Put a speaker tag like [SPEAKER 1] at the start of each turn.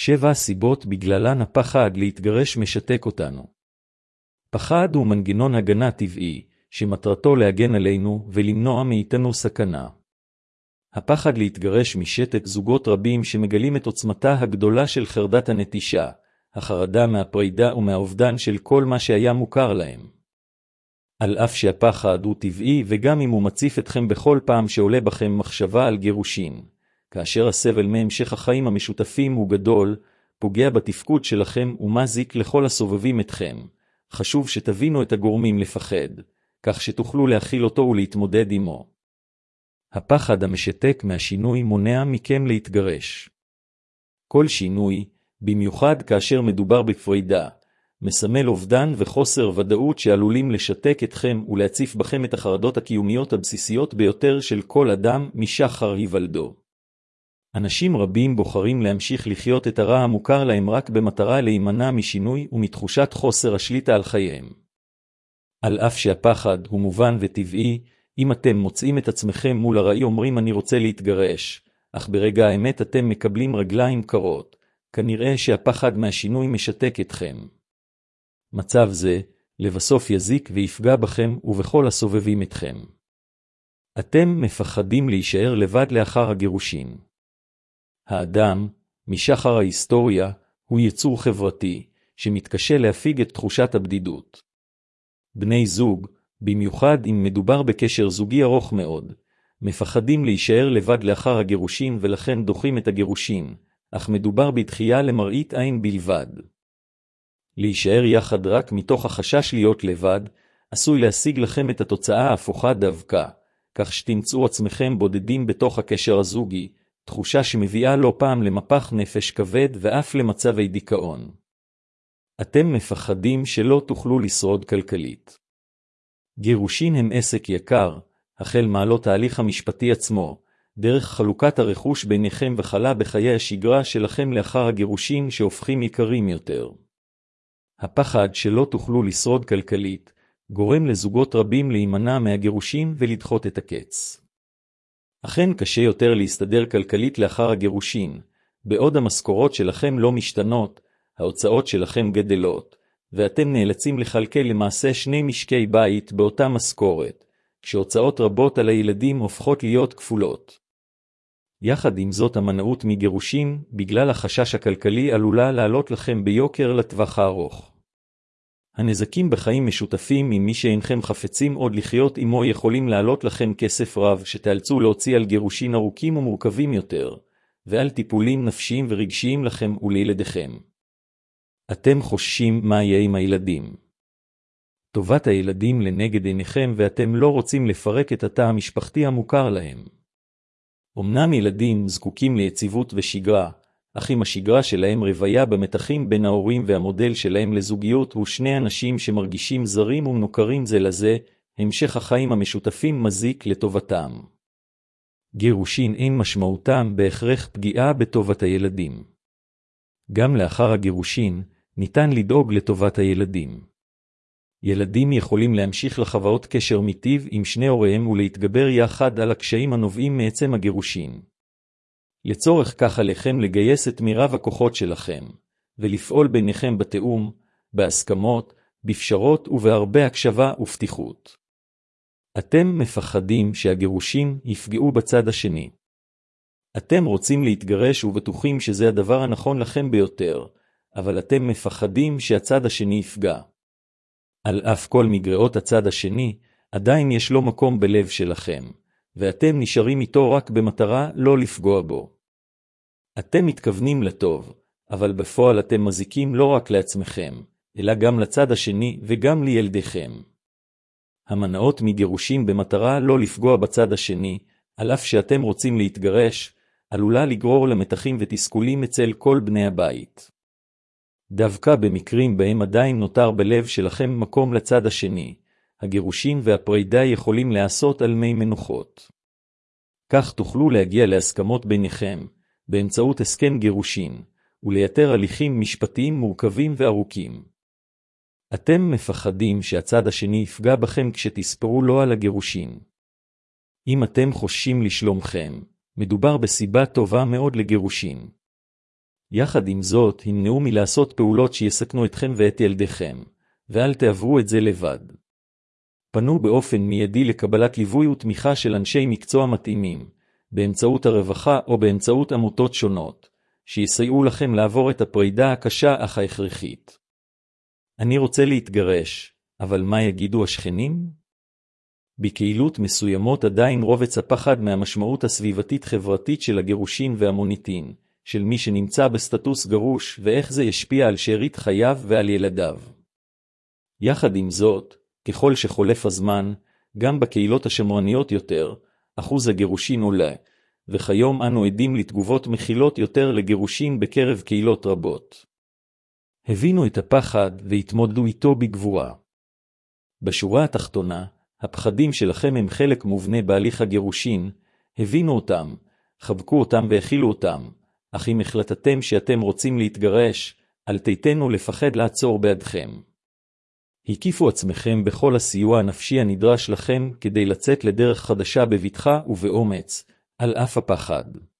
[SPEAKER 1] 7 סיבות בגללן הפחד להתגרש משתק אותנו. פחד הוא מנגנון הגנה טבעי, שמטרתו להגן עלינו ולמנוע מאיתנו סכנה. הפחד להתגרש משתק זוגות רבים שמגלים את עוצמתה הגדולה של חרדת הנטישה, החרדה מהפרידה ומהאובדן של כל מה שהיה מוכר להם. על אף שהפחד הוא טבעי וגם אם הוא מציף אתכם בכל פעם שעולה בכם מחשבה על גירושין, כאשר הסבל מהמשך החיים המשותפים הוא גדול, פוגע בתפקוד שלכם ומזיק לכל הסובבים אתכם, חשוב שתבינו את הגורמים לפחד, כך שתוכלו להכיל אותו ולהתמודד עמו. הפחד המשתק מהשינוי מונע מכם להתגרש. כל שינוי, במיוחד כאשר מדובר בפרידה, מסמל אובדן וחוסר ודאות שעלולים לשתק אתכם ולהציף בכם את החרדות הקיומיות הבסיסיות ביותר של כל אדם משחר היוולדו. אנשים רבים בוחרים להמשיך לחיות את הרע המוכר להם רק במטרה להימנע משינוי ומתחושת חוסר השליטה על חייהם. על אף שהפחד הוא מובן וטבעי, אם אתם מוצאים את עצמכם מול הראי אומרים אני רוצה להתגרש, אך ברגע האמת אתם מקבלים רגליים קרות, כנראה שהפחד מהשינוי משתק אתכם. מצב זה לבסוף יזיק ויפגע בכם ובכל הסובבים אתכם. אתם מפחדים להישאר לבד לאחר הגירושין. האדם, משחר ההיסטוריה, הוא יצור חברתי, שמתקשה להפיג את תחושת הבדידות. בני זוג, במיוחד אם מדובר בקשר זוגי ארוך מאוד, מפחדים להישאר לבד לאחר הגירושין ולכן דוחים את הגירושין, אך מדובר בדחייה למראית עין בלבד. להישאר יחד רק מתוך החשש להיות לבד, עשוי להשיג לכם את התוצאה ההפוכה דווקא, כך שתמצאו עצמכם בודדים בתוך הקשר הזוגי, תחושה שמביאה לא פעם למפח נפש כבד ואף למצבי דיכאון. אתם מפחדים שלא תוכלו לשרוד כלכלית. גירושין הם עסק יקר, החל מעלות ההליך המשפטי עצמו, דרך חלוקת הרכוש ביניכם וחלה בחיי השגרה שלכם לאחר הגירושין שהופכים יקרים יותר. הפחד שלא תוכלו לשרוד כלכלית, גורם לזוגות רבים להימנע מהגירושין ולדחות את הקץ. אכן קשה יותר להסתדר כלכלית לאחר הגירושין, בעוד המשכורות שלכם לא משתנות, ההוצאות שלכם גדלות, ואתם נאלצים לכלכל למעשה 2 משקי בית באותה משכורת, כשהוצאות רבות על הילדים הופכות להיות כפולות. יחד עם זאת המנעות מגירושין, בגלל החשש הכלכלי עלולה לעלות לכם ביוקר לטווח הארוך. הנזקים בחיים משותפים עם מי שאינכם חפצים עוד לחיות עמו יכולים לעלות לכם כסף רב שתאלצו להוציא על גירושין ארוכים ומורכבים יותר, ועל טיפולים נפשיים ורגשיים לכם ולילדיכם. אתם חוששים מה יהיה עם הילדים. טובת הילדים לנגד עיניכם ואתם לא רוצים לפרק את התא המשפחתי המוכר להם. אמנם ילדים זקוקים ליציבות ושגרה, אך אם השגרה שלהם רוויה במתחים בין ההורים והמודל שלהם לזוגיות הוא 2 אנשים שמרגישים זרים ומנוכרים זה לזה, המשך החיים המשותפים מזיק לטובתם. גירושין אין משמעותם בהכרח פגיעה בטובת הילדים. גם לאחר הגירושין ניתן לדאוג לטובת הילדים. ילדים יכולים להמשיך לחוות קשר מיטיב עם 2 הוריהם ולהתגבר יחד על הקשיים הנובעים מעצם הגירושין. לצורך כך עליכם לגייס את מירב הכוחות שלכם, ולפעול ביניכם בתאום, בהסכמות, בפשרות ובהרבה הקשבה ופתיחות. אתם מפחדים שהגירושין יפגעו בצד השני. אתם רוצים להתגרש ובטוחים שזה הדבר הנכון לכם ביותר, אבל אתם מפחדים שהצד השני יפגע. על אף כל מגרעות הצד השני, עדיין יש לו מקום בלב שלכם, ואתם נשארים איתו רק במטרה לא לפגוע בו. אתם מתכוונים לטוב, אבל בפועל אתם מזיקים לא רק לעצמכם, אלא גם לצד השני וגם לילדיכם. המנעות מגירושים במטרה לא לפגוע בצד השני, על אף שאתם רוצים להתגרש, עלולה לגרור למתחים ותסכולים אצל כל בני הבית. דווקא במקרים בהם עדיין נותר בלב שלכם מקום לצד השני, הגירושין והפרידה יכולים לעשות על מי מנוחות. כך תוכלו להגיע להסכמות ביניכם, באמצעות הסכם גירושין, ולייתר הליכים משפטיים מורכבים וארוכים. אתם מפחדים שהצד השני יפגע בכם כשתספרו לו על הגירושין. אם אתם חוששים לשלומכם, מדובר בסיבה טובה מאוד לגירושין. יחד עם זאת, המנעו מלעשות פעולות שיסכנו אתכם ואת ילדיכם, ואל תעברו את זה לבד. פנו באופן מיידי לקבלת ליווי ותמיכה של אנשי מקצוע מתאימים, באמצעות הרווחה או באמצעות עמותות שונות, שיסייעו לכם לעבור את הפרידה הקשה אך ההכרחית. אני רוצה להתגרש, אבל מה יגידו השכנים? בקהילות מסוימות עדיין רובץ הפחד מהמשמעות הסביבתית-חברתית של הגירושין והמוניטין, של מי שנמצא בסטטוס גרוש ואיך זה ישפיע על שארית חייו ועל ילדיו. יחד עם זאת, ככל שחולף הזמן, גם בקהילות השמרניות יותר, אחוז הגירושין עולה, וכיום אנו עדים לתגובות מכילות יותר לגירושין בקרב קהילות רבות. הבינו את הפחד והתמודדו איתו בגבורה. בשורה התחתונה, הפחדים שלכם הם חלק מובנה בהליך הגירושין, הבינו אותם, חבקו אותם והכילו אותם, אך אם החלטתם שאתם רוצים להתגרש, אל תיתנו לפחד לעצור בעדכם. הקיפו עצמכם בכל הסיוע הנפשי הנדרש לכם כדי לצאת לדרך חדשה בבטחה ובאומץ, על אף הפחד.